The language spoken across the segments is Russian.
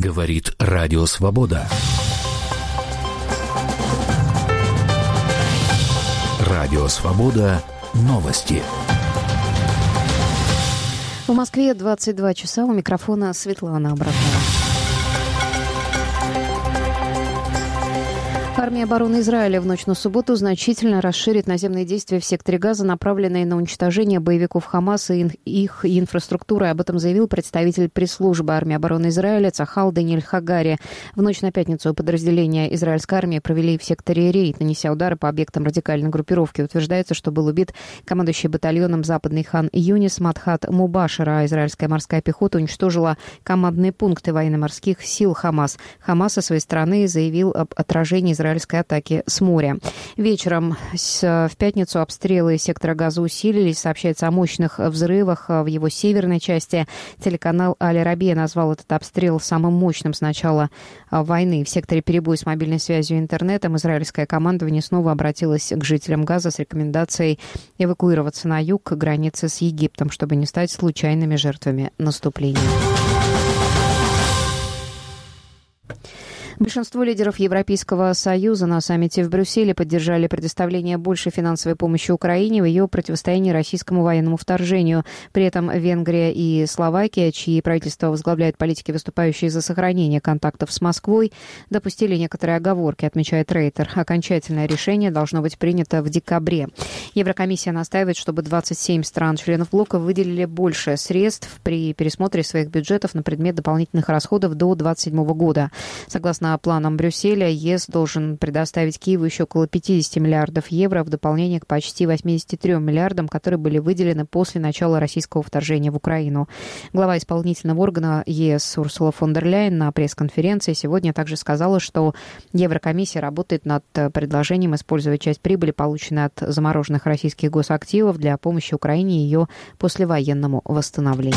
Говорит Радио Свобода. Радио Свобода. Новости. В Москве 22 часа. У микрофона Светлана Абрахова. Армия обороны Израиля в ночь на субботу значительно расширит наземные действия в секторе Газа, направленные на уничтожение боевиков Хамас и их инфраструктуры. Об этом заявил представитель пресс-службы армии обороны Израиля Цахал Даниэль Хагари. В ночь на пятницу подразделения израильской армии провели в секторе рейд, нанеся удары по объектам радикальной группировки. Утверждается, что был убит командующий батальоном Западный хан Юнис Мадхат Мубашира, а израильская морская пехота уничтожила командные пункты военно-морских сил Хамас. Хамас со своей стороны заявил об отражении израильской атаки с моря. Вечером в пятницу обстрелы сектора Газа усилились. Сообщается о мощных взрывах в его северной части. Телеканал Аль-Арабия назвал этот обстрел самым мощным с начала войны. В секторе перебой с мобильной связью и интернетом израильское командование снова обратилось к жителям Газа с рекомендацией эвакуироваться на юг к границе с Египтом, чтобы не стать случайными жертвами наступления. Большинство лидеров Европейского Союза на саммите в Брюсселе поддержали предоставление большей финансовой помощи Украине в ее противостоянии российскому военному вторжению. При этом Венгрия и Словакия, чьи правительства возглавляют политики, выступающие за сохранение контактов с Москвой, допустили некоторые оговорки, отмечает Рейтер. Окончательное решение должно быть принято в декабре. Еврокомиссия настаивает, чтобы 27 стран-членов блока выделили больше средств при пересмотре своих бюджетов на предмет дополнительных расходов до 2027 года. Согласно планам Брюсселя, ЕС должен предоставить Киеву еще около 50 миллиардов евро в дополнение к почти 83 миллиардам, которые были выделены после начала российского вторжения в Украину. Глава исполнительного органа ЕС Урсула фон дер Ляйен на пресс-конференции сегодня также сказала, что Еврокомиссия работает над предложением использовать часть прибыли, полученной от замороженных российских госактивов, для помощи Украине и ее послевоенному восстановлению.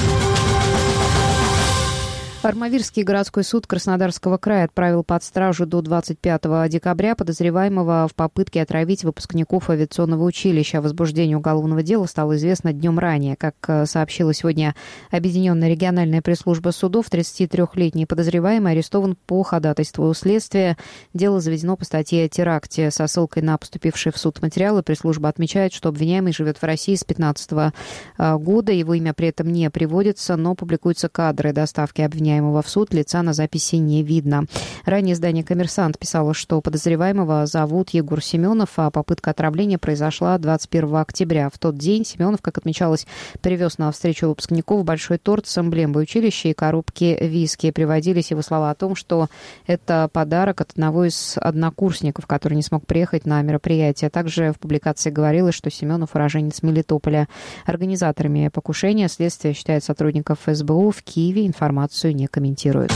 Армавирский городской суд Краснодарского края отправил под стражу до 25 декабря подозреваемого в попытке отравить выпускников авиационного училища. О возбуждении уголовного дела стало известно днем ранее. Как сообщила сегодня Объединенная региональная пресс-служба судов, 33-летний подозреваемый арестован по ходатайству следствия. Дело заведено по статье о теракте. Со ссылкой на поступившие в суд материалы пресс-служба отмечает, что обвиняемый живет в России с 2015 года. Его имя при этом не приводится, но публикуются кадры доставки обвиняемого в суд, лица на записи не видно. Ранее издание «Коммерсант» писало, что подозреваемого зовут Егор Семенов, а попытка отравления произошла 21 октября. В тот день Семенов, как отмечалось, привез на встречу выпускников большой торт с эмблемой училища и коробки виски. Приводились его слова о том, что это подарок от одного из однокурсников, который не смог приехать на мероприятие. Также в публикации говорилось, что Семенов уроженец Мелитополя. Организаторами покушения следствие считает сотрудников СБУ. В Киеве информацию не комментируют.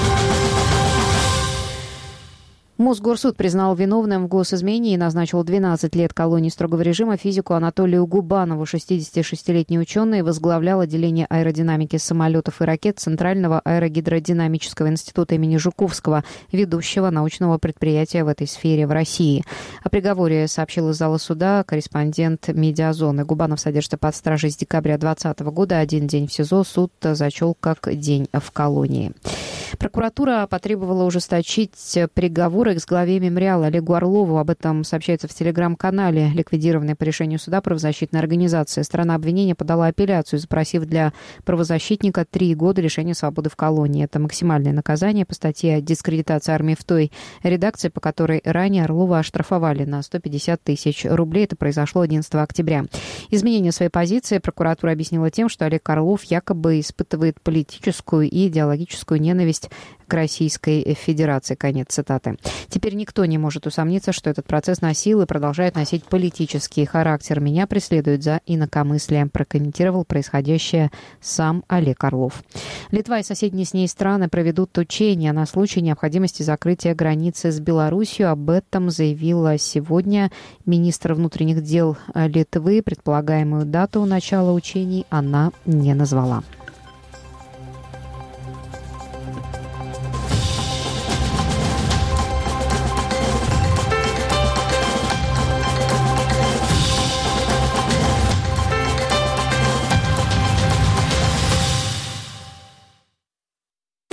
Мосгорсуд признал виновным в госизмене и назначил 12 лет колонии строгого режима физику Анатолию Губанову. 66-летний ученый возглавлял отделение аэродинамики самолетов и ракет Центрального аэрогидродинамического института имени Жуковского, ведущего научного предприятия в этой сфере в России. О приговоре сообщил из зала суда корреспондент «Медиазоны». Губанов содержится под стражей с декабря 2020 года. Один день в СИЗО суд зачел как день в колонии. Прокуратура потребовала ужесточить приговор экс-главе «Мемориала» Олегу Орлову. Об этом сообщается в телеграм-канале ликвидированной по решению суда правозащитной организации. Сторона обвинения подала апелляцию, запросив для правозащитника 3 года лишения свободы в колонии. Это максимальное наказание по статье «Дискредитация армии» в той редакции, по которой ранее Орлова оштрафовали на 150 тысяч рублей. Это произошло 11 октября. Изменение своей позиции прокуратура объяснила тем, что Олег Орлов якобы испытывает политическую и идеологическую ненависть к Российской Федерации. Конец цитаты. Теперь никто не может усомниться, что этот процесс носил и продолжает носить политический характер. Меня преследуют за инакомыслие, прокомментировал происходящее сам Олег Орлов. Литва и соседние с ней страны проведут учения на случай необходимости закрытия границы с Беларусью. Об этом заявила сегодня министр внутренних дел Литвы. Предполагаемую дату начала учений она не назвала.